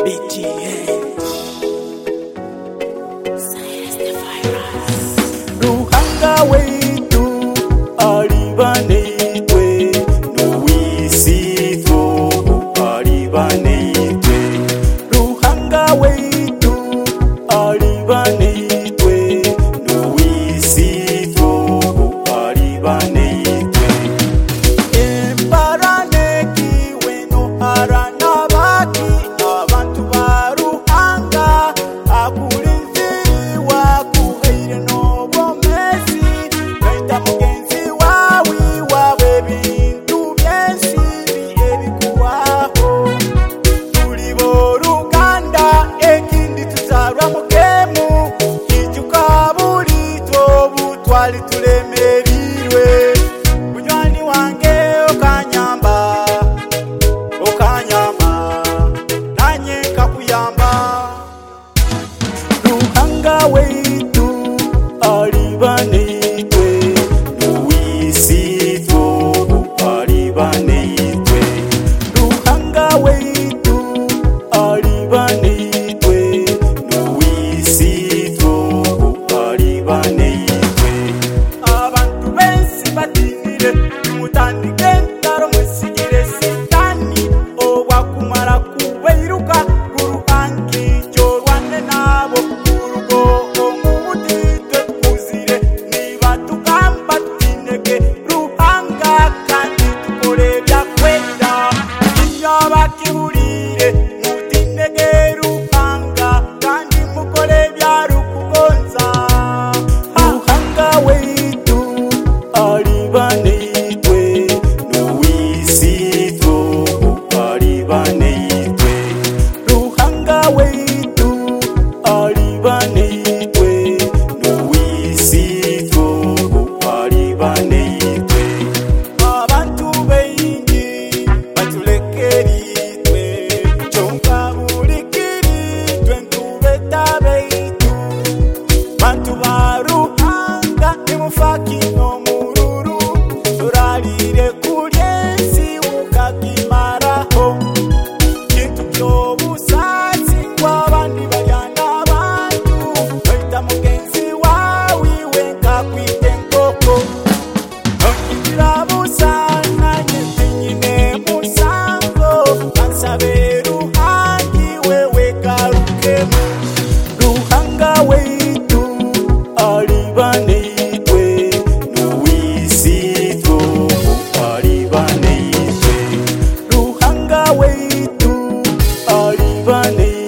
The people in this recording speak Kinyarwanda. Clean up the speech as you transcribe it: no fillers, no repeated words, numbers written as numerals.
Ruhanga wetu alibaneitwe nuwisitwo alibaneitwe. Ruhanga wetu alibaneitwe nuwisitwo alibaneitwe. Embaranekiwe no harana baki abantu ba Ruhanga akulinziriwa kuheire n'obwomezi gaita mugenzi wawe wawe bintu byensi ebikuwaho tuli b'oluganda ekindi tuzalwa mukemu ijuka bulito butwali tulemerirwe munywani wange okanyamba nanye nkakuyamba. Ruhanga wetu alibaneitwe nuwisitwo alibaneitwe. Ruhanga wetu alibaneitwe nuwisitwo alibaneitwe. Abantu bensi batinire mutandike entaro mwesigire sitani obwakumara kubeiruka kuruhangi jorwane nabo kurugo omubutitwe tukuzire niba tugamba tutinege Ruhanga kandi tukore byakwenda iyo bakiburire mutinege Ruhanga kandi mukore byarukugonza. Ruhanga wetu alibaneitwe nuwisitwo alibaneitwe. Ruhanga wetu alibaneitwe nuwisitwo alibaneitwe. Abantu bengi batulekeritwe kyonka bulikiritwe ntubeta beitu bantu ba Ruhanga nimufakino mururu turalire kulyensi ukakimaraho kintu kyobusatsi kwabandi balyana abantu baita mugenzi wawe wenkakwite nkoko nonyigira busana nyetinyine musango kansabe Ruhangi wewe garukemu. Ruhanga wetu alibaneitwe nuwisitwo alibaneitwe. Ruhanga wetu alibaneitwe